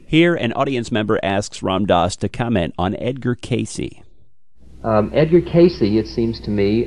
Here, an audience member asks Ram Dass to comment on Edgar Cayce. Edgar Cayce, it seems to me,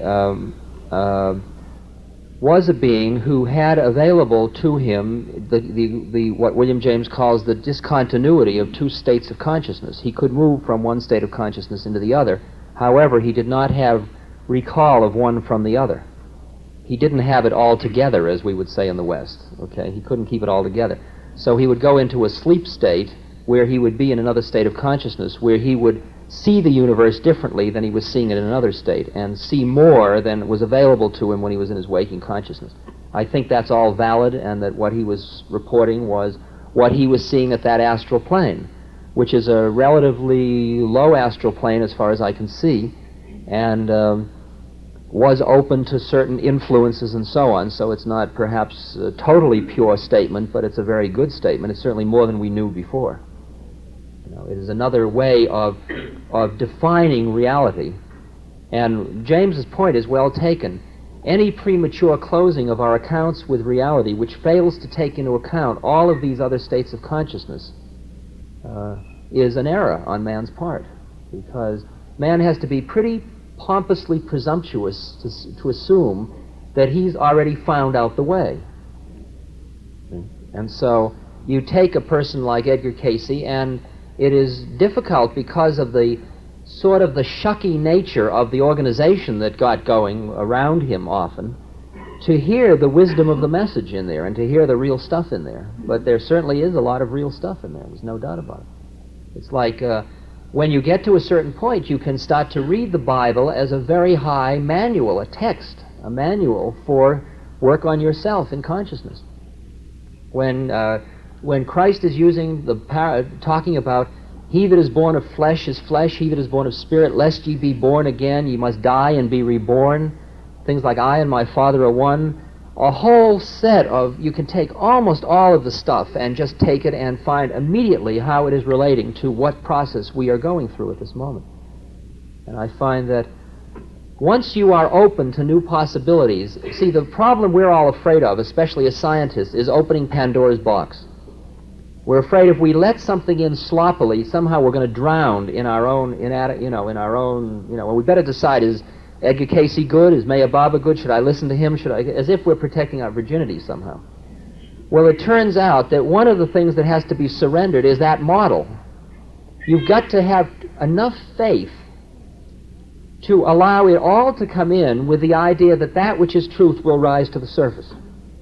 was a being who had available to him the what William James calls the discontinuity of two states of consciousness. He could move from one state of consciousness into the other. However, he did not have recall of one from the other. He didn't have it all together, as we would say in the West. Okay, he couldn't keep it all together. So he would go into a sleep state where he would be in another state of consciousness, where he would see the universe differently than he was seeing it in another state, and see more than was available to him when he was in his waking consciousness. I think that's all valid, and that what he was reporting was what he was seeing at that astral plane, which is a relatively low astral plane as far as I can see, and was open to certain influences and so on, so it's not perhaps a totally pure statement, but it's a very good statement. It's certainly more than we knew before. You know, it is another way of defining reality. And James's point is well taken. Any premature closing of our accounts with reality which fails to take into account all of these other states of consciousness is an error on man's part, because man has to be pretty pompously presumptuous to assume that he's already found out the way. And so you take a person like Edgar Cayce, and it is difficult because of the sort of the shucky nature of the organization that got going around him often, to hear the wisdom of the message in there and to hear the real stuff in there. But there certainly is a lot of real stuff in there. There's no doubt about it. It's like when you get to a certain point, you can start to read the Bible as a very high manual, a text, a manual for work on yourself in consciousness. When Christ is using talking about he that is born of flesh is flesh, he that is born of spirit, lest ye be born again, ye must die and be reborn. Things like I and my Father are one. A whole set of, you can take almost all of the stuff and just take it and find immediately how it is relating to what process we are going through at this moment. And I find that once you are open to new possibilities, see, the problem we're all afraid of, especially as scientists, is opening Pandora's box. We're afraid if we let something in sloppily, somehow we're going to drown in our own, well, we better decide, is Edgar Cayce good? Is Meher Baba good? Should I listen to him? As if we're protecting our virginity somehow. Well, it turns out that one of the things that has to be surrendered is that model. You've got to have enough faith to allow it all to come in with the idea that that which is truth will rise to the surface.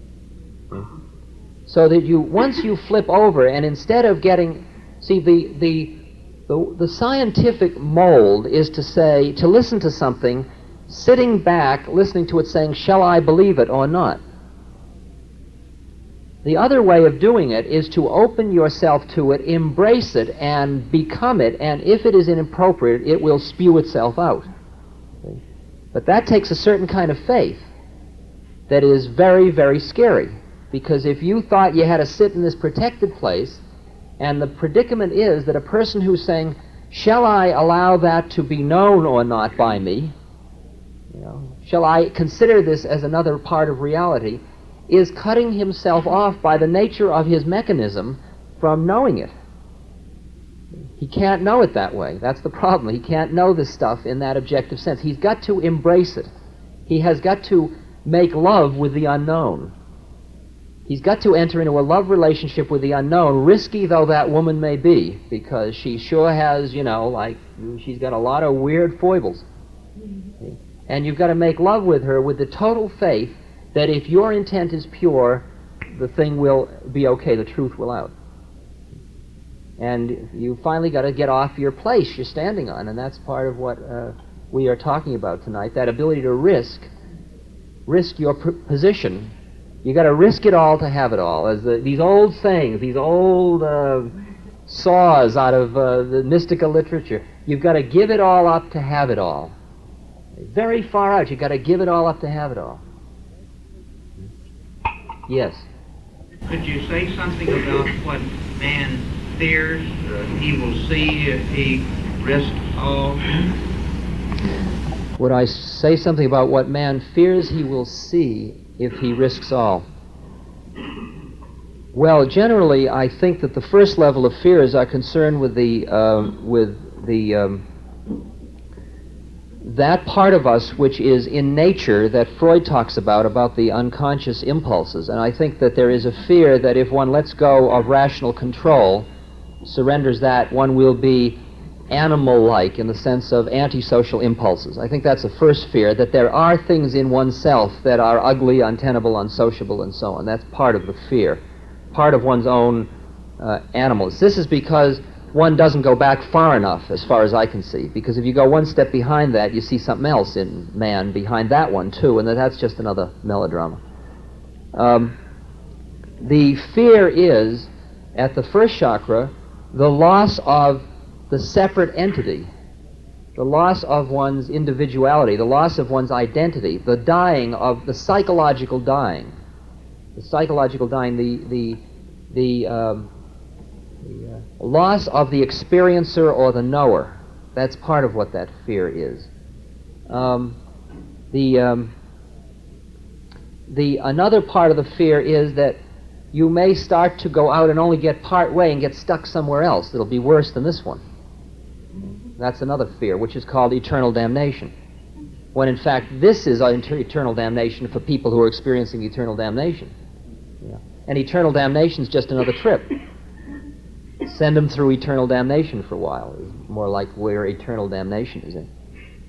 So that once you flip over, and instead of getting, see, the scientific mold is to listen to something, sitting back, listening to it, saying, shall I believe it or not? The other way of doing it is to open yourself to it, embrace it, and become it, and if it is inappropriate, it will spew itself out. But that takes a certain kind of faith that is very, very scary, because if you thought you had to sit in this protected place, and the predicament is that a person who's saying, shall I allow that to be known or not by me, shall I consider this as another part of reality, is cutting himself off by the nature of his mechanism from knowing it. He can't know it that way. That's the problem. He can't know this stuff in that objective sense. He's got to embrace it. He has got to make love with the unknown. He's got to enter into a love relationship with the unknown, risky though that woman may be, because she sure has, she's got a lot of weird foibles. And you've got to make love with her with the total faith that if your intent is pure, the thing will be okay, the truth will out. And you finally got to get off your place you're standing on, and that's part of what we are talking about tonight, that ability to risk your position. You got to risk it all to have it all. As these old sayings, these old saws out of the mystical literature, you've got to give it all up to have it all. Very far out, you've got to give it all up to have it all. Yes? Could you say something about what man fears he will see if he risks all? Would I say something about what man fears he will see if he risks all? Well, generally, I think that the first level of fears are concerned with that part of us which is in nature that Freud talks about the unconscious impulses. And I think that there is a fear that if one lets go of rational control, surrenders that, one will be animal-like in the sense of antisocial impulses. I think that's the first fear, that there are things in oneself that are ugly, untenable, unsociable, and so on. That's part of the fear, part of one's own animals. This is because one doesn't go back far enough, as far as I can see, because if you go one step behind that, you see something else in man behind that one, too, and that's just another melodrama. The fear is, at the first chakra, the loss of the separate entity, the loss of one's individuality, the loss of one's identity, the dying of the psychological dying. The psychological dying, the loss of the experiencer or the knower. That's part of what that fear is. Another part of the fear is that you may start to go out and only get part way and get stuck somewhere else that'll be worse than this one. That's another fear, which is called eternal damnation. When in fact this is eternal damnation for people who are experiencing eternal damnation. Yeah. And eternal damnation is just another trip. Send them through eternal damnation for a while is more like where eternal damnation is in.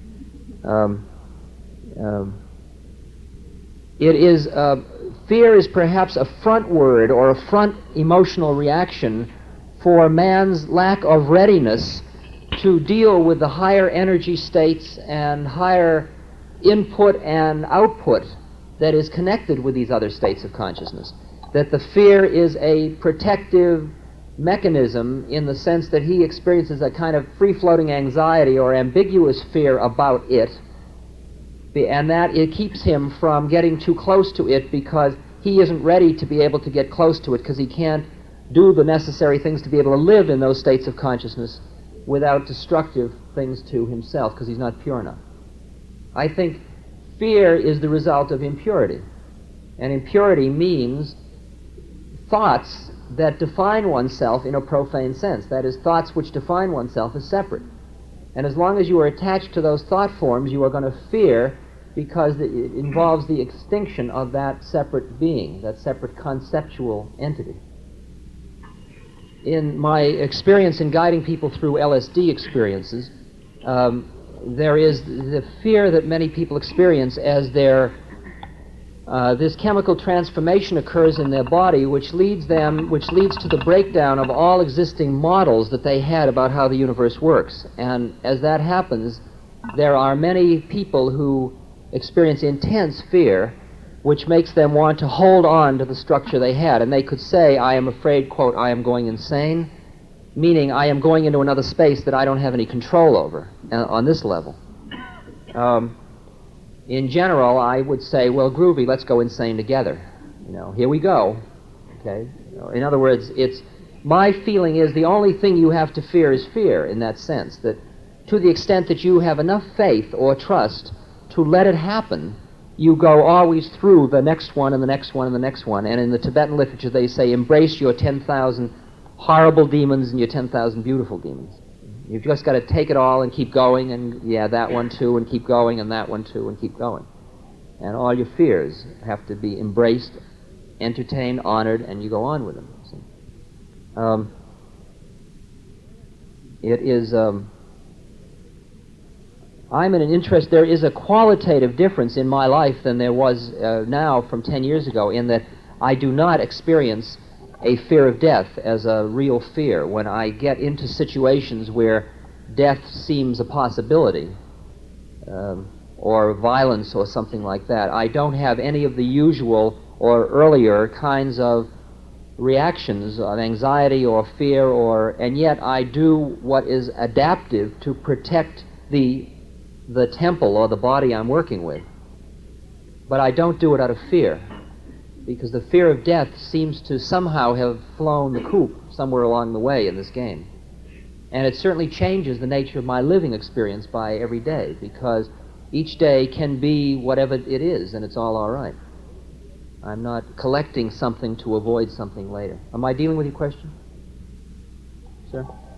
Fear is perhaps a front word or a front emotional reaction for man's lack of readiness to deal with the higher energy states and higher input and output that is connected with these other states of consciousness. That the fear is a protective mechanism in the sense that he experiences a kind of free-floating anxiety or ambiguous fear about it, and that it keeps him from getting too close to it because he isn't ready to be able to get close to it because he can't do the necessary things to be able to live in those states of consciousness without destructive things to himself because he's not pure enough. I think fear is the result of impurity, and impurity means thoughts that define oneself in a profane sense, that is, thoughts which define oneself as separate. And as long as you are attached to those thought forms, you are going to fear because it involves the extinction of that separate being, that separate conceptual entity. In my experience in guiding people through LSD experiences, there is the fear that many people experience as this chemical transformation occurs in their body, which leads to the breakdown of all existing models that they had about how the universe works. And as that happens, there are many people who experience intense fear, which makes them want to hold on to the structure they had. And they could say, I am afraid, quote, I am going insane, meaning I am going into another space that I don't have any control over on this level. In general, I would say, well, groovy, let's go insane together. Here we go. Okay? In other words, my feeling is the only thing you have to fear is fear, in that sense, that to the extent that you have enough faith or trust to let it happen, you go always through the next one and the next one and the next one. And in the Tibetan literature, they say, embrace your 10,000 horrible demons and your 10,000 beautiful demons. You've just got to take it all and keep going, and yeah, that one too, and keep going, and that one too, and keep going. And all your fears have to be embraced, entertained, honored, and you go on with them. I'm in an interest, there is a qualitative difference in my life than there was now from 10 years ago, in that I do not experience a fear of death as a real fear. When I get into situations where death seems a possibility, or violence or something like that, I don't have any of the usual or earlier kinds of reactions of anxiety or fear, and yet I do what is adaptive to protect the temple or the body I'm working with. But I don't do it out of fear, because the fear of death seems to somehow have flown the coop somewhere along the way in this game. And it certainly changes the nature of my living experience by every day, because each day can be whatever it is, and it's all right. I'm not collecting something to avoid something later. Am I dealing with your question, sir?